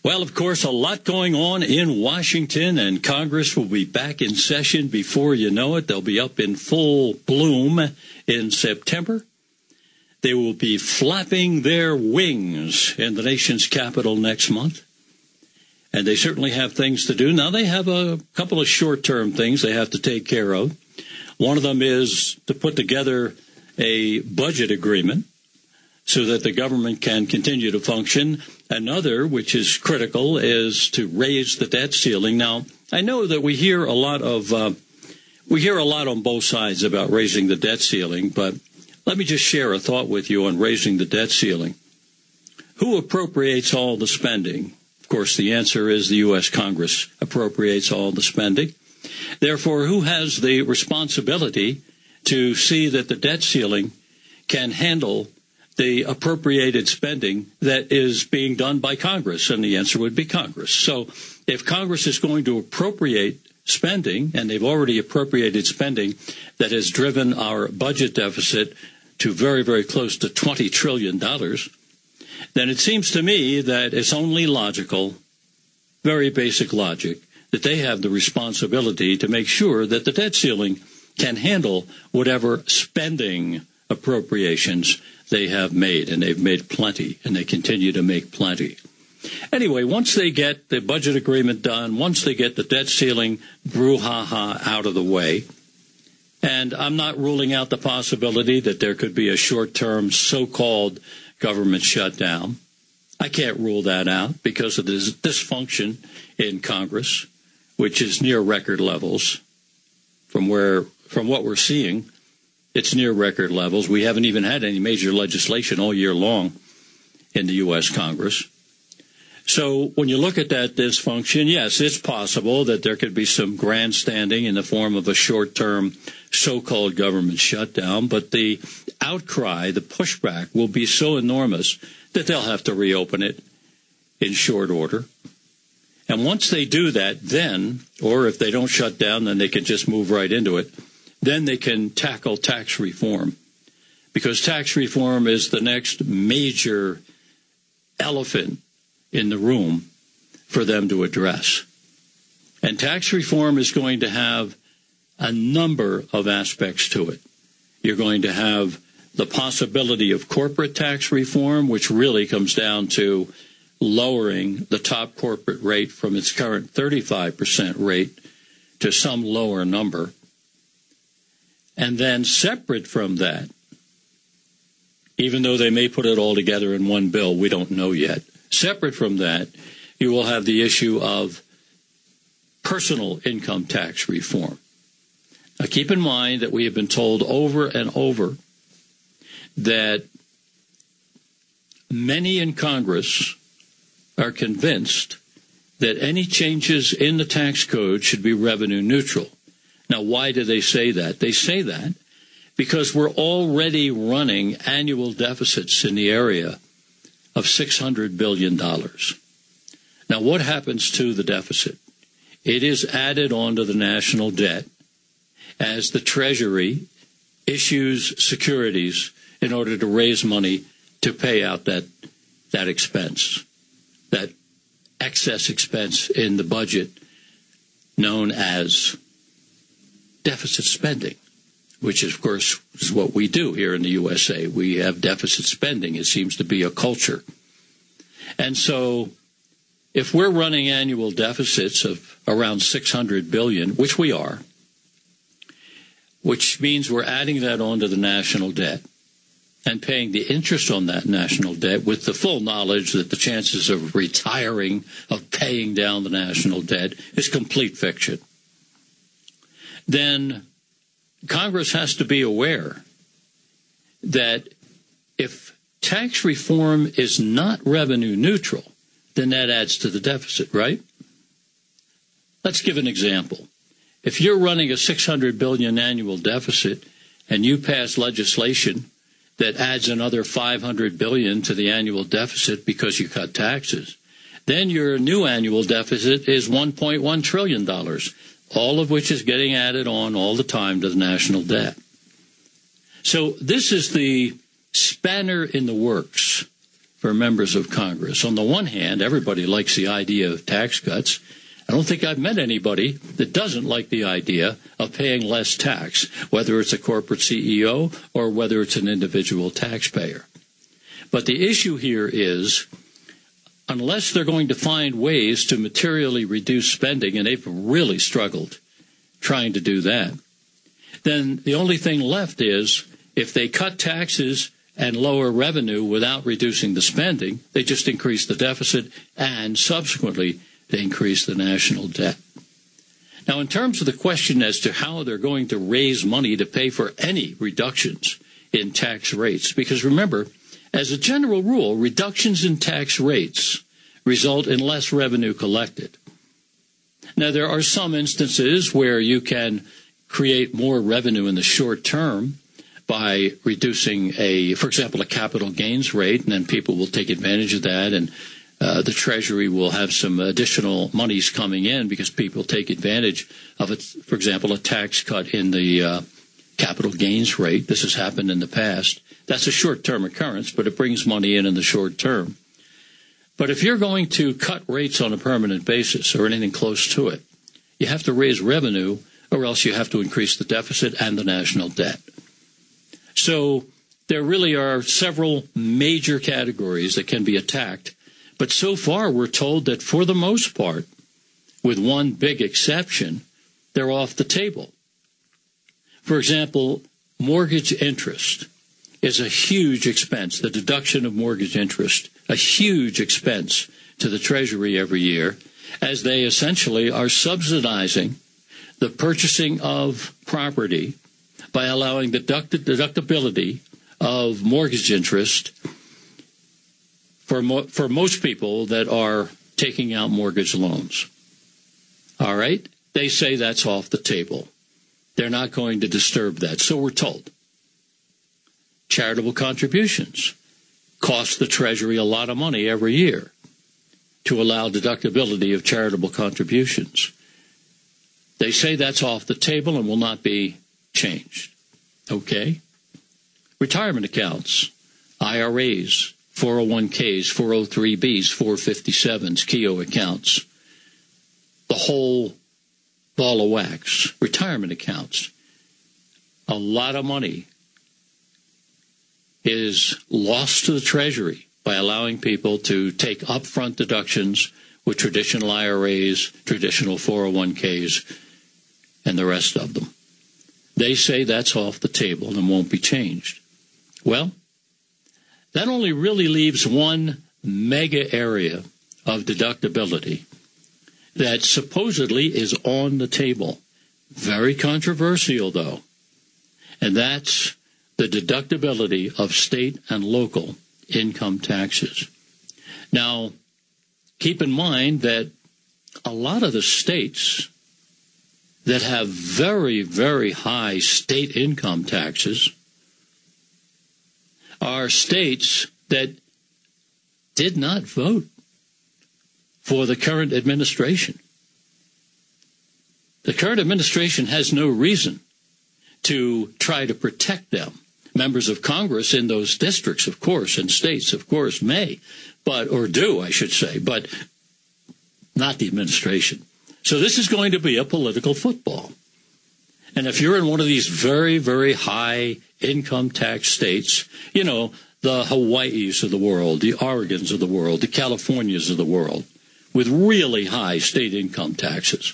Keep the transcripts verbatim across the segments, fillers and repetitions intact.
Well, of course, a lot going on in Washington, and Congress will be back in session before you know it. They'll be up in full bloom in September. They will be flapping their wings in the nation's capital next month. And they certainly have things to do. Now, they have a couple of short-term things they have to take care of. One of them is to put together a budget agreement so that the government can continue to function. Another, which is critical, is to raise the debt ceiling. Now, I know that we hear a lot of uh, we hear a lot on both sides about raising the debt ceiling, but let me just share a thought with you on raising the debt ceiling. Who appropriates all the spending? Of course, the answer is the U S Congress appropriates all the spending. Therefore, who has the responsibility to see that the debt ceiling can handle the appropriated spending that is being done by Congress? And the answer would be Congress. So if Congress is going to appropriate spending, and they've already appropriated spending that has driven our budget deficit to very, very close to twenty trillion dollars, then it seems to me that it's only logical, very basic logic, that they have the responsibility to make sure that the debt ceiling can handle whatever spending appropriations they have made, and they've made plenty, and they continue to make plenty. Anyway, once they get the budget agreement done, once they get the debt ceiling brouhaha out of the way, and I'm not ruling out the possibility that there could be a short-term so-called government shutdown. I can't rule that out because of this dysfunction in Congress, which is near record levels from where, from what we're seeing. It's near record levels. We haven't even had any major legislation all year long in the U S Congress. So when you look at that dysfunction, yes, it's possible that there could be some grandstanding in the form of a short-term so-called government shutdown, but the outcry, the pushback will be so enormous that they'll have to reopen it in short order. And once they do that, then, or if they don't shut down, then they can just move right into it. Then they can tackle tax reform, because tax reform is the next major elephant in the room for them to address. And tax reform is going to have a number of aspects to it. You're going to have the possibility of corporate tax reform, which really comes down to lowering the top corporate rate from its current thirty-five percent rate to some lower number. And then separate from that, even though they may put it all together in one bill, we don't know yet. Separate from that, you will have the issue of personal income tax reform. Now, keep in mind that we have been told over and over that many in Congress are convinced that any changes in the tax code should be revenue neutral. Now, why do they say that? They say that because we're already running annual deficits in the area of six hundred billion dollars. Now, what happens to the deficit? It is added onto the national debt as the Treasury issues securities in order to raise money to pay out that that expense, that excess expense in the budget known as deficit spending, which, is, of course, is what we do here in the U S A. We have deficit spending. It seems to be a culture. And so if we're running annual deficits of around six hundred billion dollars, which we are, which means we're adding that onto the national debt and paying the interest on that national debt with the full knowledge that the chances of retiring, of paying down the national debt is complete fiction, then Congress has to be aware that if tax reform is not revenue neutral, then that adds to the deficit, right? Let's give an example. If you're running a six hundred billion dollars annual deficit and you pass legislation that adds another five hundred billion dollars to the annual deficit because you cut taxes, then your new annual deficit is one point one trillion dollars. All of which is getting added on all the time to the national debt. So this is the spanner in the works for members of Congress. On the one hand, everybody likes the idea of tax cuts. I don't think I've met anybody that doesn't like the idea of paying less tax, whether it's a corporate C E O or whether it's an individual taxpayer. But the issue here is, unless they're going to find ways to materially reduce spending, and they've really struggled trying to do that, then the only thing left is, if they cut taxes and lower revenue without reducing the spending, they just increase the deficit, and subsequently they increase the national debt. Now, in terms of the question as to how they're going to raise money to pay for any reductions in tax rates, because remember, as a general rule, reductions in tax rates result in less revenue collected. Now, there are some instances where you can create more revenue in the short term by reducing a, for example, a capital gains rate, and then people will take advantage of that, and uh, the Treasury will have some additional monies coming in because people take advantage of it. For example, a tax cut in the uh, capital gains rate. This has happened in the past. That's a short-term occurrence, but it brings money in in the short term. But if you're going to cut rates on a permanent basis or anything close to it, you have to raise revenue, or else you have to increase the deficit and the national debt. So there really are several major categories that can be attacked. But so far, we're told that for the most part, with one big exception, they're off the table. For example, mortgage interest is a huge expense. The deduction of mortgage interest, a huge expense to the Treasury every year, as they essentially are subsidizing the purchasing of property by allowing the deduct- deductibility of mortgage interest for mo- for most people that are taking out mortgage loans. All right? They say that's off the table. They're not going to disturb that, so we're told. Charitable contributions cost the Treasury a lot of money every year to allow deductibility of charitable contributions. They say that's off the table and will not be changed. Okay? Retirement accounts, I R As, four oh one Ks, four oh three Bs, four fifty-sevens, Keogh accounts, the whole ball of wax, retirement accounts. A lot of money is lost to the Treasury by allowing people to take upfront deductions with traditional I R As, traditional four oh one Ks, and the rest of them. They say that's off the table and won't be changed. Well, that only really leaves one mega area of deductibility that supposedly is on the table. Very controversial, though. And that's the deductibility of state and local income taxes. Now, keep in mind that a lot of the states that have very, very high state income taxes are states that did not vote for the current administration. The current administration has no reason to try to protect them. Members of Congress in those districts, of course, and states, of course, may, but, or do, I should say, but not the administration. So this is going to be a political football. And if you're in one of these very, very high income tax states, you know, the Hawaiis of the world, the Oregons of the world, the Californias of the world, with really high state income taxes,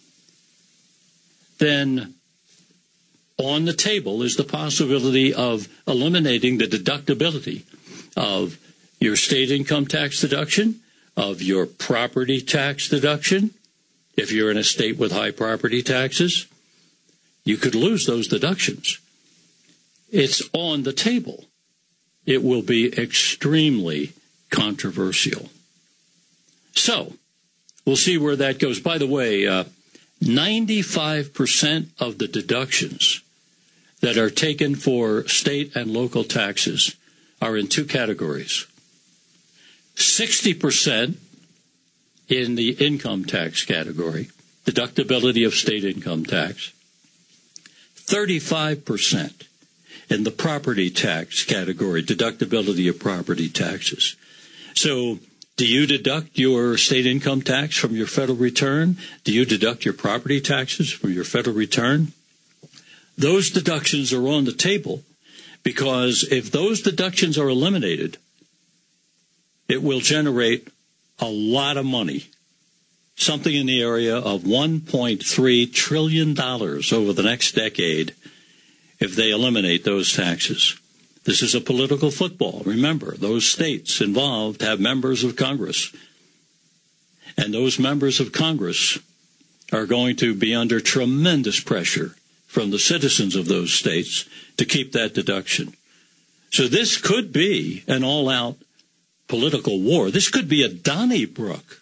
then on the table is the possibility of eliminating the deductibility of your state income tax deduction, of your property tax deduction. If you're in a state with high property taxes, you could lose those deductions. It's on the table. It will be extremely controversial. So, we'll see where that goes. By the way, uh, ninety-five percent of the deductions that are taken for state and local taxes are in two categories. sixty percent in the income tax category, deductibility of state income tax. thirty-five percent in the property tax category, deductibility of property taxes. So do you deduct your state income tax from your federal return? Do you deduct your property taxes from your federal return? Those deductions are on the table because if those deductions are eliminated, it will generate a lot of money, something in the area of one point three trillion dollars over the next decade if they eliminate those taxes. This is a political football. Remember, those states involved have members of Congress. And those members of Congress are going to be under tremendous pressure from the citizens of those states to keep that deduction. So this could be an all-out political war. This could be a Donnybrook.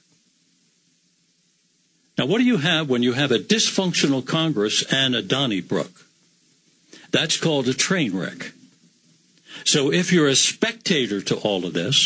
Now, what do you have when you have a dysfunctional Congress and a Donnybrook? That's called a train wreck. So if you're a spectator to all of this,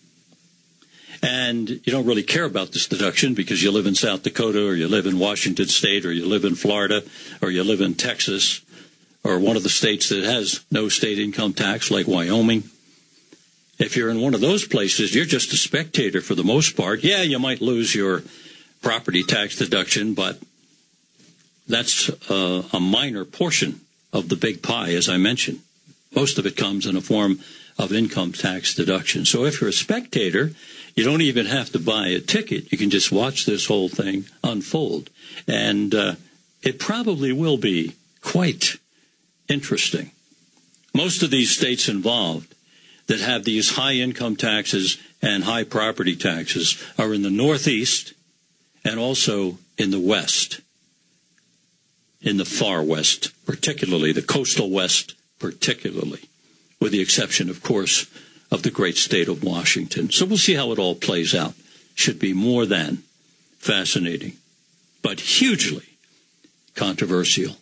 and you don't really care about this deduction because you live in South Dakota or you live in Washington State or you live in Florida or you live in Texas or one of the states that has no state income tax like Wyoming, if you're in one of those places, you're just a spectator for the most part. Yeah, you might lose your property tax deduction, but that's uh, a minor portion of the big pie, as I mentioned. Most of it comes in a form of income tax deduction. So if you're a spectator, you don't even have to buy a ticket. You can just watch this whole thing unfold. And uh, it probably will be quite interesting. Most of these states involved that have these high income taxes and high property taxes are in the Northeast and also in the West, in the far West, particularly the coastal West, particularly, with the exception, of course, of the great state of Washington. So we'll see how it all plays out. Should be more than fascinating, but hugely controversial.